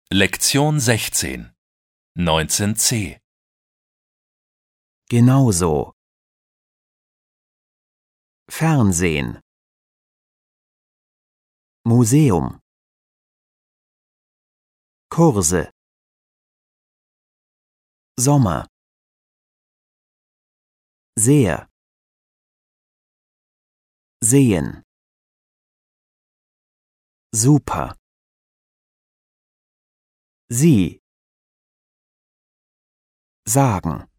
Lektion 16 19c Genauso. Fernsehen. Museum. Kurse. Sommer. Sehr. Sehen. Super. Sie. Sagen.